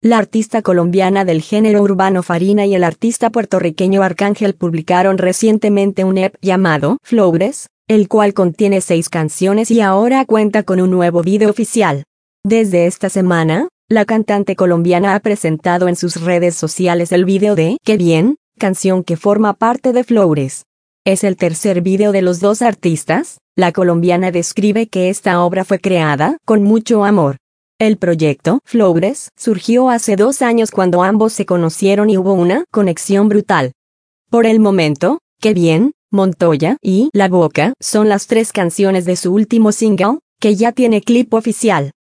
La artista colombiana del género urbano Farina y el artista puertorriqueño Arcángel publicaron recientemente un EP llamado Flowres, el cual contiene 6 canciones y ahora cuenta con un nuevo video oficial. Desde esta semana, la cantante colombiana ha presentado en sus redes sociales el video de Qué bien, canción que forma parte de Flowres. Es el tercer video de los dos artistas. La colombiana describe que esta obra fue creada con mucho amor. El proyecto Flowres surgió hace 2 años cuando ambos se conocieron y hubo una conexión brutal. Por el momento, Qué bien, Montoya y La Boca son las 3 canciones de su último single, que ya tiene clip oficial.